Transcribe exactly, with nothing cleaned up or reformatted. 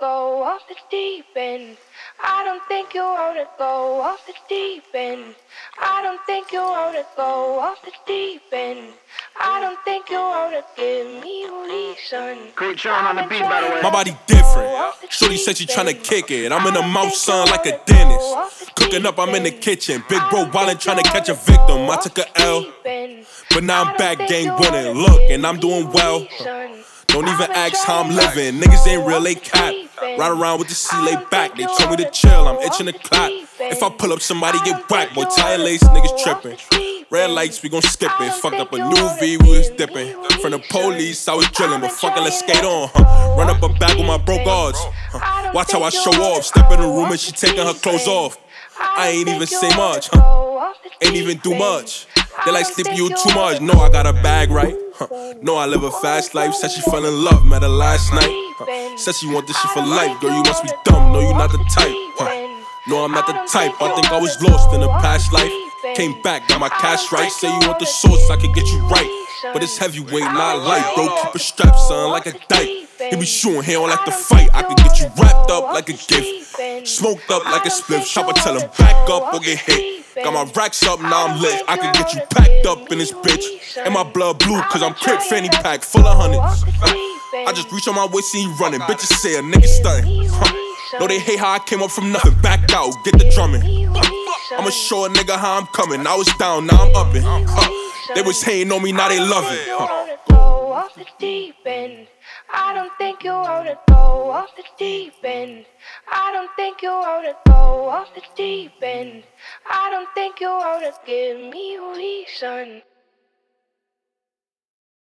go off the deep end. I don't think you wanna go off the deep end. I don't think you wanna go off the deep end. I don't think you wanna give me a reason. Great John on the beat, by the way. My body different. Shorty said she tryna kick it. I'm in the mouth, son, like a dentist. Cooking up, I'm in the kitchen. Big bro wildin', tryna catch a victim. I took a L, but now I'm back game winning. Look, and I'm doing well. Don't even ask how I'm living. Niggas ain't real, they cap. Ride around with the C laid back. They told me to chill, I'm itching to clap. If I pull up, somebody get whacked. Boy, tire lace, niggas tripping. Red lights, we gon' skip it. Fucked up a new V, we was dipping. From the police, I was drilling, but fuckin' let's skate on, huh? Run up a bag with my broke odds, huh? Watch how I show off. Step in the room and she taking her clothes off. I ain't even say much, huh? Ain't even do much. They like sleeping you too much. No, I got a bag right. Huh. No, I live a fast life. Said she fell in love, met her last night. Huh. Said she want this shit for life. Girl, you must be dumb. No, you not the type. Huh. No, I'm not the type. I think I was lost in a past life. Came back, got my cash right. Say you want the sauce, I can get you right. But it's heavyweight, not light, bro. Keep a strap, son, like a dyke. He be shooting, he don't like to fight. I can get you wrapped up like a gift. Smoked up like a spliff. Chopper tell him back up or get hit. Got my racks up, now I'm lit. I can get you packed up in this bitch. And my blood blue, cause I'm crip fanny pack full of hundreds. I just reach on my waist and he running. Bitches say a nigga stunning. Huh. No, they hate how I came up from nothing. Back out, get the drumming. Huh. I'ma show a nigga how I'm coming. I was down, now I'm upping. Huh. They was hating on me, now they love it. Huh. Go off the deep end. I don't think you wanna go off the deep end. I don't think you wanna go off the deep end. I don't think you wanna give me a reason.